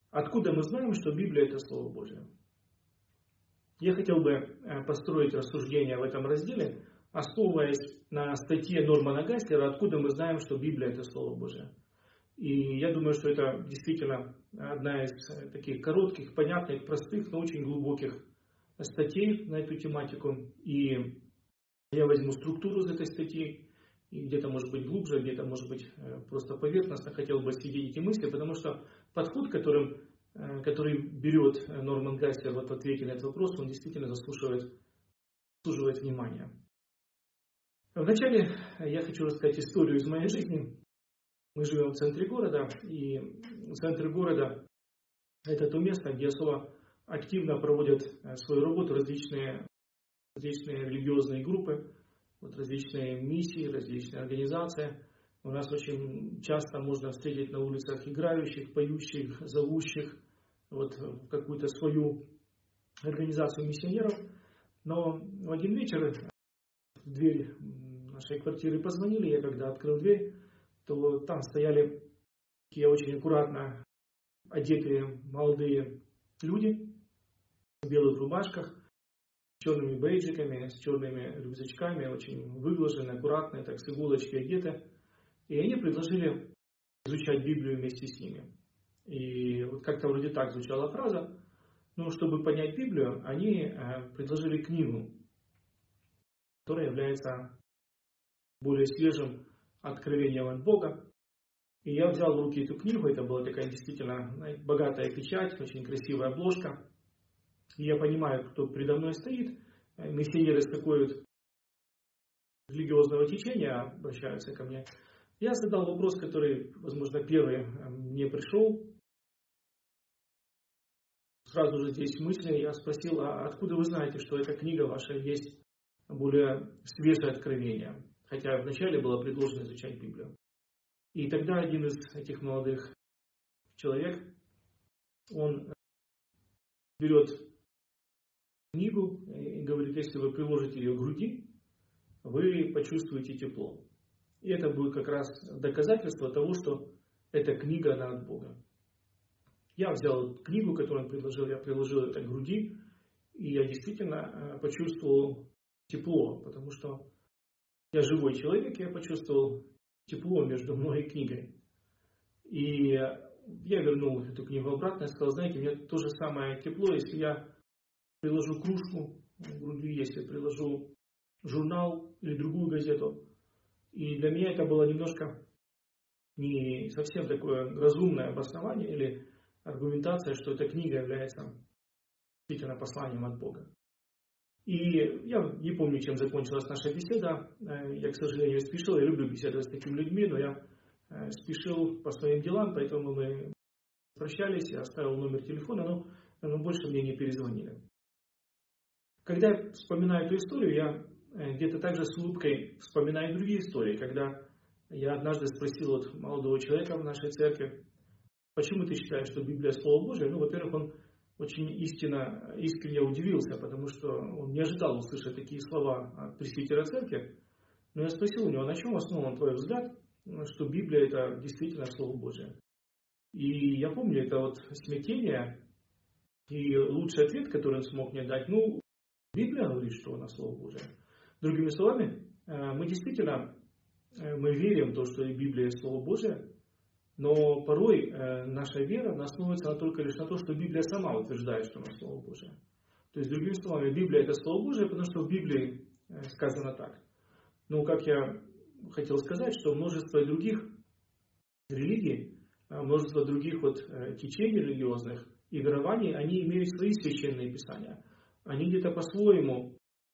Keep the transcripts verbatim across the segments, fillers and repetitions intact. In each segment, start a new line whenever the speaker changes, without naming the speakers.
Откуда мы знаем, что Библия – это Слово Божие? Я хотел бы построить рассуждение в этом разделе, основываясь на статье Нормана Гайслера «Откуда мы знаем, что Библия – это Слово Божие?». И я думаю, что это действительно одна из таких коротких, понятных, простых, но очень глубоких статей на эту тематику. И я возьму структуру из этой статьи, и где-то может быть глубже, где-то может быть просто поверхностно хотел бы осветить эти мысли, потому что подход, которым, который берет Норман Гайслер вот в ответе на этот вопрос, он действительно заслуживает, заслуживает внимания. Вначале я хочу рассказать историю из моей жизни. Мы живем в центре города, и центр города – это то место, где особо активно проводят свою работу различные, различные религиозные группы, вот различные миссии, различные организации. У нас очень часто можно встретить на улицах играющих, поющих, зовущих вот, в какую-то свою организацию миссионеров. Но в один вечер в дверь нашей квартиры позвонили, я когда открыл дверь, то там стояли такие очень аккуратно одетые молодые люди в белых рубашках, с черными бейджиками, с черными рюкзачками, очень выглаженные, аккуратные, так с иголочки одеты. И они предложили изучать Библию вместе с ними. И вот как-то вроде так звучала фраза. Ну, чтобы понять Библию, они предложили книгу, которая является более свежим откровением от Бога. И я взял в руки эту книгу, это была такая действительно богатая печать, очень красивая обложка. И я понимаю, кто передо мной стоит. Миссионеры из какого-то религиозного течения обращаются ко мне. Я задал вопрос, который, возможно, первый мне пришел. Сразу же здесь мысли, я спросил, а откуда вы знаете, что эта книга ваша есть более свежее откровение? Хотя вначале было предложено изучать Библию. И тогда один из этих молодых человек, он берет книгу и говорит, если вы приложите ее к груди, вы почувствуете тепло. И это будет как раз доказательство того, что эта книга, она от Бога. Я взял книгу, которую он предложил, я приложил это к груди, и я действительно почувствовал тепло, потому что я живой человек, я почувствовал тепло между мной и книгой. И я вернул эту книгу обратно и сказал, знаете, у меня то же самое тепло, если я приложу кружку к груди, если приложу журнал или другую газету. И для меня это было немножко не совсем такое разумное обоснование или аргументация, что эта книга является действительно посланием от Бога. И я не помню, чем закончилась наша беседа. Я, к сожалению, спешил. Я люблю беседовать с такими людьми, но я спешил по своим делам, поэтому мы прощались. Я оставил номер телефона, но, но больше мне не перезвонили. Когда я вспоминаю эту историю, я где-то также с улыбкой вспоминаю другие истории. Когда я однажды спросил вот молодого человека в нашей церкви, почему ты считаешь, что Библия Слово Божие? Ну, во-первых, он очень истинно, искренне удивился, потому что он не ожидал услышать такие слова от пресвитера церкви. Но я спросил у него, на чем основан твой взгляд, что Библия это действительно Слово Божие? И я помню, это вот смятение и лучший ответ, который он смог мне дать, ну, Библия говорит, что она Слово Божие. Другими словами, мы действительно, мы верим в то, что и Библия есть Слово Божие, но порой э, наша вера основывается только лишь на том, что Библия сама утверждает, что она Слово Божие. То есть, другими словами, Библия это Слово Божие, потому что в Библии э, сказано так. Но, как я хотел сказать, что множество других религий, множество других вот, э, течений религиозных и верований, они имеют свои священные писания. Они где-то по-своему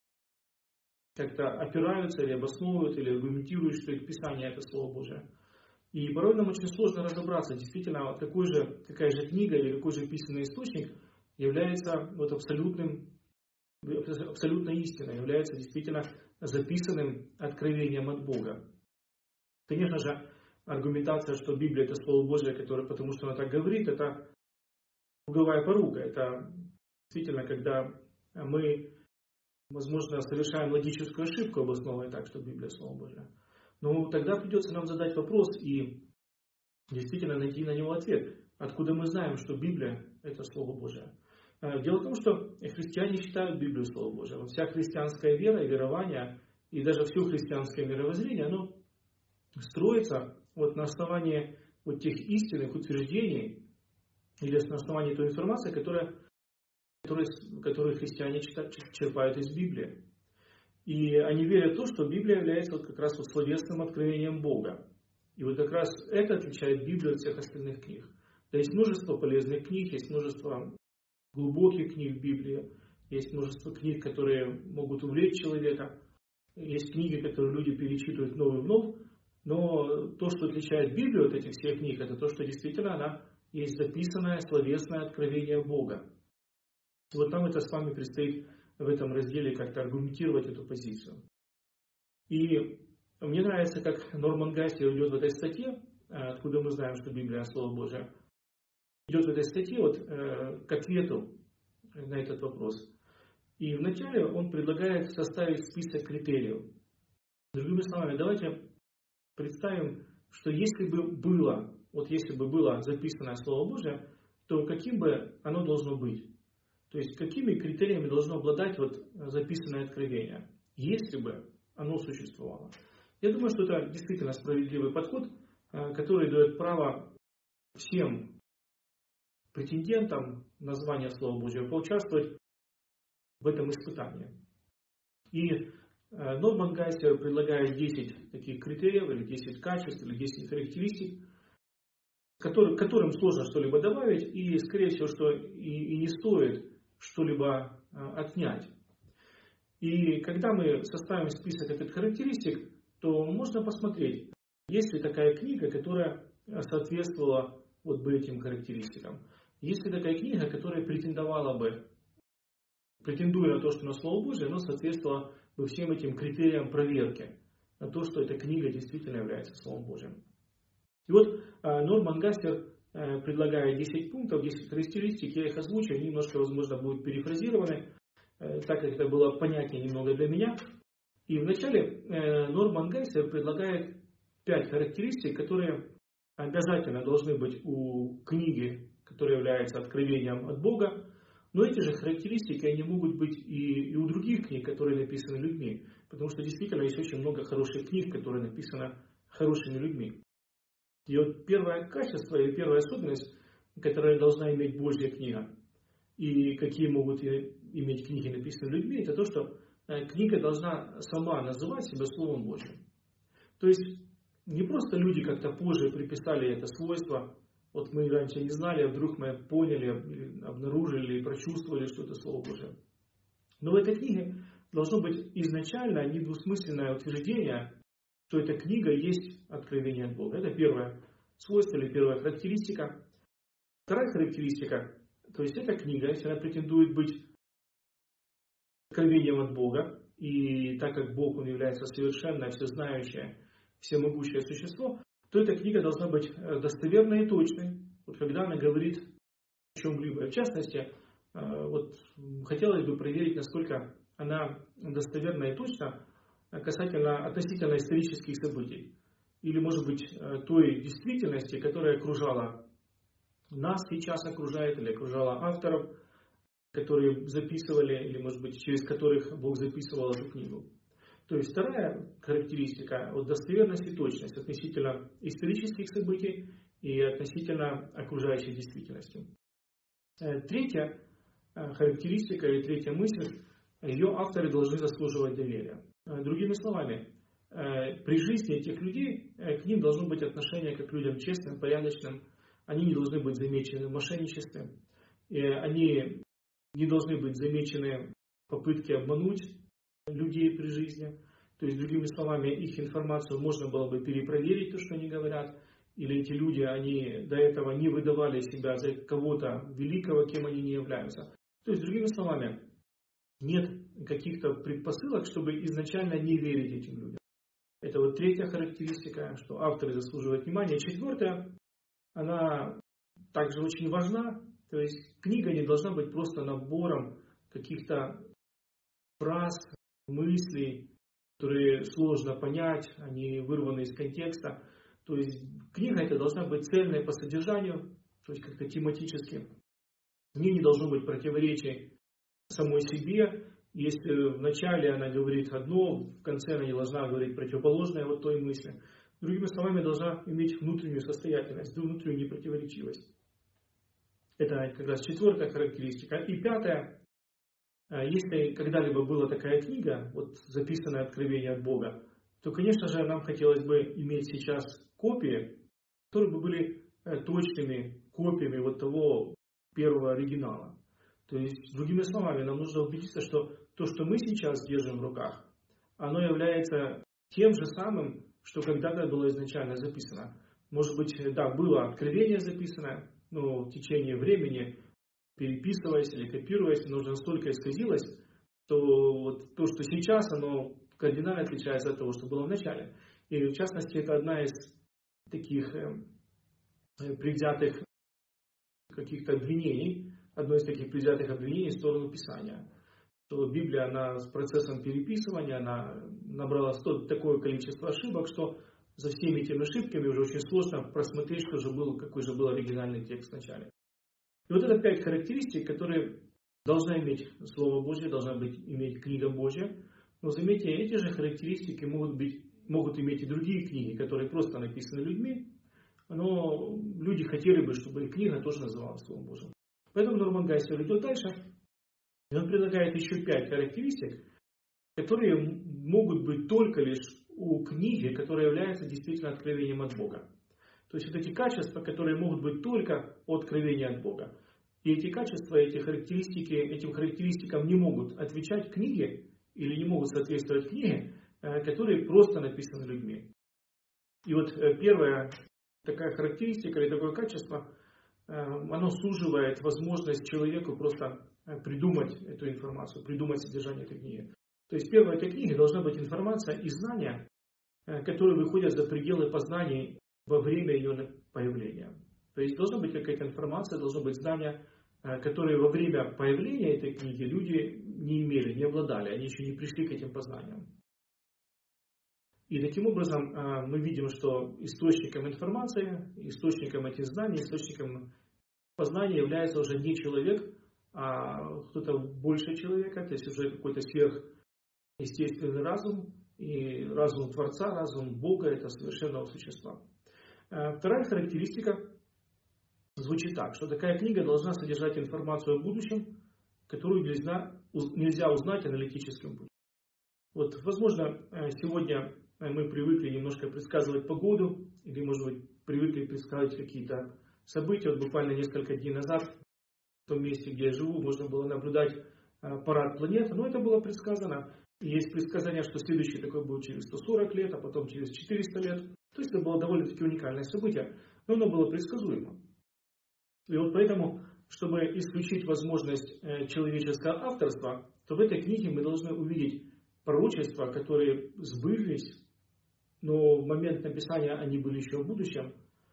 как-то опираются или обосновывают, или аргументируют, что их писание это Слово Божие. И порой нам очень сложно разобраться, действительно, какой же, какая же книга или какой же писанный источник является вот абсолютным, абсолютной истиной, является действительно записанным откровением от Бога. Конечно же, аргументация, что Библия это Слово Божие, которое, потому что она так говорит, это круговая порука. Это действительно, когда мы, возможно, совершаем логическую ошибку, обосновывая так, что Библия Слово Божие. Но тогда придется нам задать вопрос и действительно найти на него ответ. откуда мы знаем, что Библия – это Слово Божие? Дело в том, что христиане считают Библию Слово Божие. Вся христианская вера и верование, и даже все христианское мировоззрение, оно строится вот на основании вот тех истинных утверждений или на основании той информации, которая, которая, которую христиане черпают из Библии. И они верят в то, что Библия является вот как раз вот словесным откровением Бога. И вот как раз это отличает Библию от всех остальных книг. Да, есть множество полезных книг, есть множество глубоких книг в Библии, есть множество книг, которые могут увлечь человека, есть книги, которые люди перечитывают вновь и вновь, но то, что отличает Библию от этих всех книг, это то, что действительно она есть записанное словесное откровение Бога. И вот нам это с вами предстоит в этом разделе как-то аргументировать эту позицию. И мне нравится, как Норман Гастер идет в этой статье, откуда мы знаем, что Библия – Слово Божие, идет в этой статье вот, э, к ответу на этот вопрос. И вначале он предлагает составить список критериев. Другими словами, давайте представим, что если бы было, вот если бы было записанное Слово Божие, то каким бы оно должно быть? То есть, какими критериями должно обладать вот записанное откровение, если бы оно существовало? Я думаю, что это действительно справедливый подход, который дает право всем претендентам на звание Слова Божьего поучаствовать в этом испытании. И Норман Гастер предлагает десять таких критериев, или десять качеств, или десять характеристик, который, которым сложно что-либо добавить, и, скорее всего, что и, и не стоит что-либо отнять. И когда мы составим список этих характеристик, то можно посмотреть, есть ли такая книга, которая соответствовала вот бы этим характеристикам. Есть ли такая книга, которая претендовала бы, претендуя на то, что на Слово Божие, оно соответствовало бы всем этим критериям проверки, на то, что эта книга действительно является Словом Божьим. И вот Норман Гастер предлагает десять пунктов, десять характеристик, я их озвучу, они немножко, возможно, будут перефразированы, так как это было понятнее немного для меня. И вначале Норман Гастер предлагает пять характеристик, которые обязательно должны быть у книги, которая является откровением от Бога, но эти же характеристики, они могут быть и, и у других книг, которые написаны людьми, потому что действительно есть очень много хороших книг, которые написаны хорошими людьми. И вот первое качество или первая особенность, которая должна иметь Божья книга, и какие могут иметь книги, написанные людьми, это то, что книга должна сама называть себя Словом Божьим. То есть не просто люди как-то позже приписали это свойство, вот мы раньше не знали, а вдруг мы поняли, обнаружили, прочувствовали, что это Слово Божие. Но в этой книге должно быть изначально недвусмысленное утверждение, что эта книга есть откровение от Бога. Это первое свойство или первая характеристика. Вторая характеристика, то есть эта книга, если она претендует быть откровением от Бога, и так как Бог, Он является совершенное, всезнающее, всемогущее существо, то эта книга должна быть достоверной и точной, вот когда она говорит о чем-либо. В частности, вот хотелось бы проверить, насколько она достоверна и точна касательно относительно исторических событий. Или, может быть, той действительности, которая окружала нас сейчас, окружает, или окружала авторов, которые записывали, или, может быть, через которых Бог записывал эту книгу. То есть вторая характеристика, вот достоверность и точность относительно исторических событий и относительно окружающей действительности. Третья характеристика или третья мысль, ее авторы должны заслуживать доверия. Другими словами, при жизни этих людей к ним должно быть отношение как к людям честным, порядочным, они не должны быть замечены в мошенничестве, они не должны быть замечены в попытке обмануть людей при жизни. То есть, другими словами, их информацию можно было бы перепроверить, то, что они говорят. Или эти люди, они до этого не выдавали себя за кого-то великого, кем они не являются. То есть, другими словами, нет каких-то предпосылок, чтобы изначально не верить этим людям. Это вот третья характеристика, что авторы заслуживают внимания. Четвертая, она также очень важна. То есть, книга не должна быть просто набором каких-то фраз, мыслей, которые сложно понять, они вырваны из контекста. То есть книга эта должна быть цельной по содержанию, то есть как-то тематически. В ней не должно быть противоречий самой себе. Если в начале она говорит одно, в конце она не должна говорить противоположное вот той мысли. Другими словами, должна иметь внутреннюю состоятельность, внутреннюю непротиворечивость. Это как раз четвертая характеристика. И пятая. Если когда-либо была такая книга, вот записанное откровение от Бога, то, конечно же, нам хотелось бы иметь сейчас копии, которые бы были точными копиями вот того первого оригинала. То есть, другими словами, нам нужно убедиться, что то, что мы сейчас держим в руках, оно является тем же самым, что когда-то было изначально записано. Может быть, да, было откровение записано, но в течение времени, переписываясь или копируясь, оно уже настолько исказилось, что вот то, что сейчас, оно кардинально отличается от того, что было в начале. И в частности, это одна из таких э, предвзятых каких-то обвинений, одно из таких предвзятых обвинений в сторону Писания. Что Библия, она с процессом переписывания, она набрала такое количество ошибок, что за всеми этими ошибками уже очень сложно просмотреть, что же был, какой же был оригинальный текст вначале. И вот это пять характеристик, которые должна иметь Слово Божье, должна быть, иметь книга Божья. Но заметьте, эти же характеристики могут, быть, могут иметь и другие книги, которые просто написаны людьми, но люди хотели бы, чтобы их книга тоже называлась Словом Божьим. Поэтому Норман Гайслер идет дальше, и он предлагает еще пять характеристик, которые могут быть только лишь у книги, которая является действительно откровением от Бога. То есть, вот эти качества, которые могут быть только от откровения от Бога. И эти качества, эти характеристики, этим характеристикам не могут отвечать книги, или не могут соответствовать книге, которые просто написаны людьми. И вот первая такая характеристика или такое качество, оно суживает возможность человеку просто придумать эту информацию, придумать содержание этой книги. То есть, первая этой книги должна быть информация и знания, которые выходят за пределы познаний во время ее появления. То есть, должна быть какая-то информация, должно быть знания, которые во время появления этой книги люди не имели, не обладали, они еще не пришли к этим познаниям. И таким образом мы видим, что источником информации, источником этих знаний, источником познания является уже не человек, а кто-то больше человека, то есть уже какой-то сверхъестественный разум, и разум Творца, разум Бога, это совершенного существа. Вторая характеристика звучит так, что такая книга должна содержать информацию о будущем, которую нельзя, нельзя узнать аналитическим путем. Вот, возможно, сегодня мы привыкли немножко предсказывать погоду, или, может быть, привыкли предсказывать какие-то события. Вот буквально несколько дней назад в том месте, где я живу, можно было наблюдать парад планет, но это было предсказано. Есть предсказание, что следующий такой будет через сто сорок лет, а потом через четыреста лет. То есть это было довольно-таки уникальное событие, но оно было предсказуемо. И вот поэтому, чтобы исключить возможность человеческого авторства, то в этой книге мы должны увидеть пророчества, которые сбылись, но в момент написания они были еще в будущем,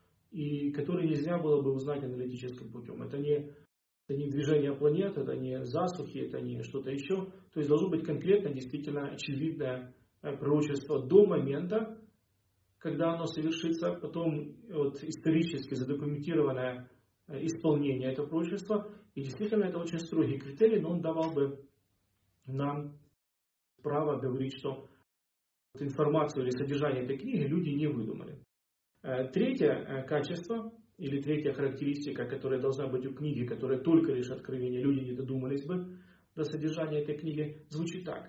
и которые нельзя было бы узнать аналитическим путем. Это не, это не движение планет, это не засухи, это не что-то еще. То есть должно быть конкретно, действительно очевидное пророчество до момента, когда оно совершится, потом вот, исторически задокументированное исполнение этого пророчества. И действительно это очень строгий критерий, но он давал бы нам право говорить, что информацию или содержание этой книги люди не выдумали. Третье качество или третья характеристика, которая должна быть у книги, которая только лишь откровение, люди не додумались бы до содержания этой книги, звучит так.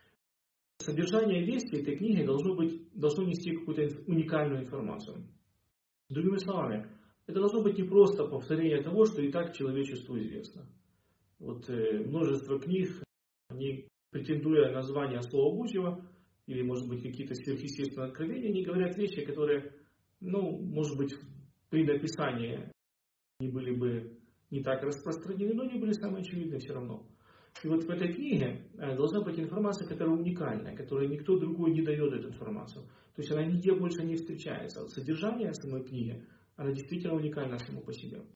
Содержание вести этой книги должно быть, должно нести какую-то уникальную информацию. Другими словами, это должно быть не просто повторение того, что и так человечеству известно. Вот э, множество книг, они, претендуя на звание Слова Божьего, или, может быть, какие-то сверхъестественные откровения, они говорят вещи, которые, ну, может быть, при написании они были бы не так распространены, но они были самые очевидные все равно. И вот в этой книге должна быть информация, которая уникальная, которой никто другой не дает эту информацию. То есть она нигде больше не встречается. Вот содержание самой книги, она действительно уникальна само по себе.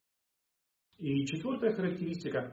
И четвертая характеристика.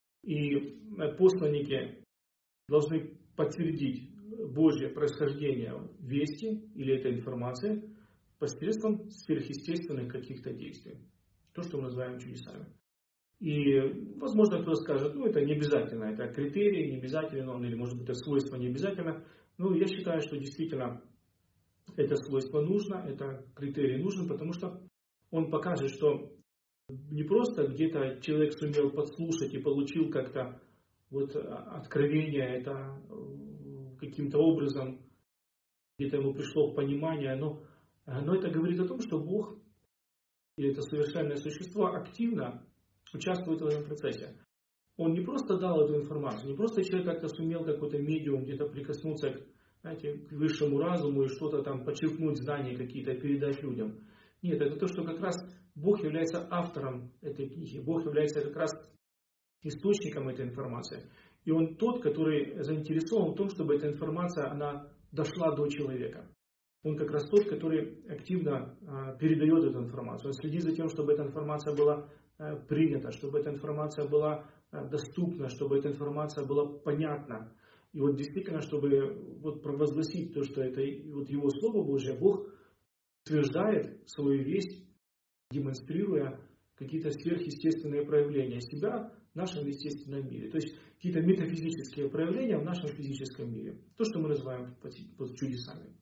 И посланники должны подтвердить Божье происхождение вести или этой информации посредством сверхъестественных каких-то действий. То, что мы называем чудесами. И, возможно, кто-то скажет, ну, это не обязательно, это критерий, не обязательно он, или, может быть, это свойство не обязательно. Но я считаю, что действительно это свойство нужно, это критерий нужен, потому что он покажет, что не просто где-то человек сумел подслушать и получил как-то вот откровение, это каким-то образом где-то ему пришло в понимание, но, но это говорит о том, что Бог, или это совершенное существо, активно участвует в этом процессе. Он не просто дал эту информацию, не просто человек как-то сумел какой-то медиум где-то прикоснуться к, знаете, к высшему разуму и что-то там подчеркнуть, знания какие-то, передать людям. Нет, это то, что как раз Бог является автором этой книги. Бог является как раз источником этой информации. И Он тот, который заинтересован в том, чтобы эта информация, она дошла до человека. Он как раз тот, который активно а, передает эту информацию. Он следит за тем, чтобы эта информация была а, принята, чтобы эта информация была а, доступна, чтобы эта информация была понятна. И вот действительно, чтобы вот провозгласить то, что это вот Его Слово Божье, Бог утверждает свою весть, демонстрируя какие-то сверхъестественные проявления себя в нашем естественном мире. То есть какие-то метафизические проявления в нашем физическом мире. То, что мы называем под чудесами.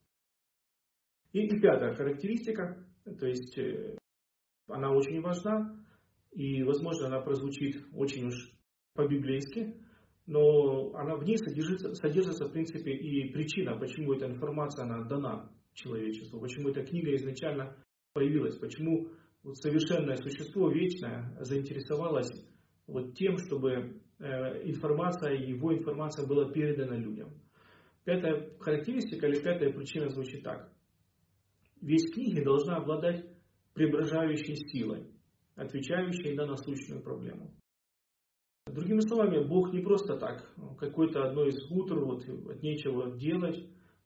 И, и пятая характеристика, то есть она очень важна, и, возможно, она прозвучит очень уж по-библейски, но она в ней содержится, содержится, в принципе, и причина, почему эта информация она дана человечеству, почему эта книга изначально появилась, почему вот совершенное существо вечное заинтересовалось вот тем, чтобы информация, его информация была передана людям. Пятая характеристика или пятая причина звучит так. Весть книги должна обладать преображающей силой, отвечающей на насущную проблему. Другими словами, Бог не просто так, какое-то одно из утр, вот, от нечего делать,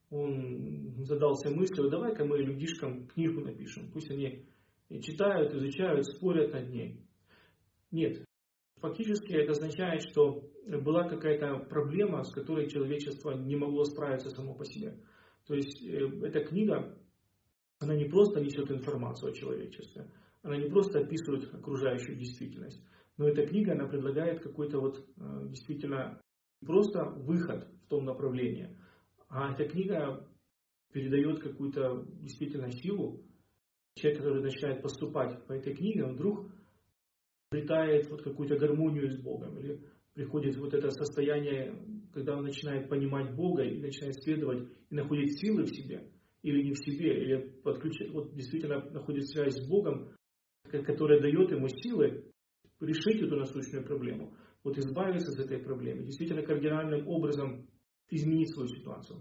Он задался мыслью, давай-ка мы людишкам книгу напишем, пусть они читают, изучают, спорят над ней. Нет, фактически это означает, что была какая-то проблема, с которой человечество не могло справиться само по себе. То есть эта книга, она не просто несет информацию о человечестве, она не просто описывает окружающую действительность, но эта книга, она предлагает какой-то вот действительно просто выход в том направлении. А эта книга передает какую-то действительно силу. Человек, который начинает поступать по этой книге, он вдруг обретает вот какую-то гармонию с Богом. Или приходит вот это состояние, когда он начинает понимать Бога и начинает следовать, и находит силы в себе, или не в себе, или подключает, вот действительно находит связь с Богом, которая дает ему силы решить эту насущную проблему, вот избавиться от этой проблемы, действительно кардинальным образом изменить свою ситуацию.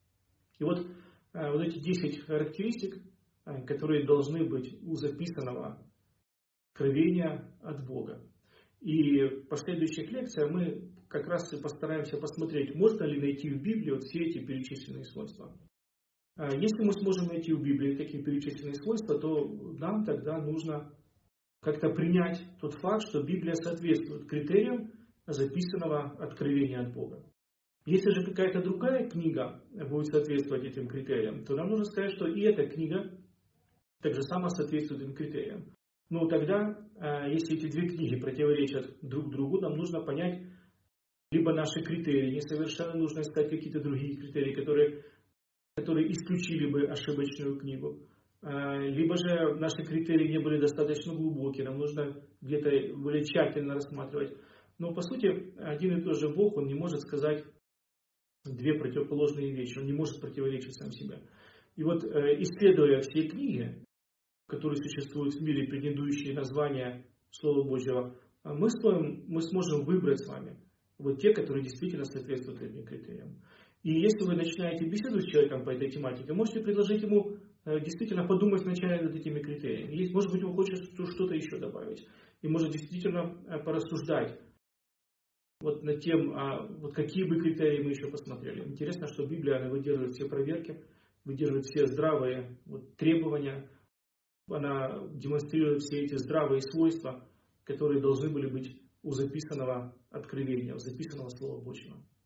И вот, вот эти десять характеристик, которые должны быть у записанного откровения от Бога. И в последующих лекциях мы как раз и постараемся посмотреть, можно ли найти в Библии вот все эти перечисленные свойства. Если мы сможем найти в Библии такие перечисленные свойства, то нам тогда нужно как-то принять тот факт, что Библия соответствует критериям записанного откровения от Бога. Если же какая-то другая книга будет соответствовать этим критериям, то нам нужно сказать, что и эта книга так же само соответствует этим критериям. Но тогда, если эти две книги противоречат друг другу, нам нужно понять, либо наши критерии несовершенны, нужно искать какие-то другие критерии, которые, которые исключили бы ошибочную книгу. Либо же наши критерии не были достаточно глубокие, нам нужно где-то более тщательно рассматривать. Но по сути, один и тот же Бог, Он не может сказать две противоположные вещи, Он не может противоречить сам себе. И вот, исследуя все книги, которые существуют в мире, претендующие на звание Слова Божьего, мы, сможем, мы сможем выбрать с вами вот те, которые действительно соответствуют этим критериям. И если вы начинаете беседу с человеком по этой тематике, можете предложить ему действительно подумать вначале над этими критериями. Есть, может быть, он хочет что-то еще добавить. И может действительно порассуждать вот над тем, а вот какие бы критерии мы еще посмотрели. Интересно, что Библия, она выдерживает все проверки, выдерживает все здравые вот, требования. Она демонстрирует все эти здравые свойства, которые должны были быть у записанного откровения, у записанного Слова Божьего.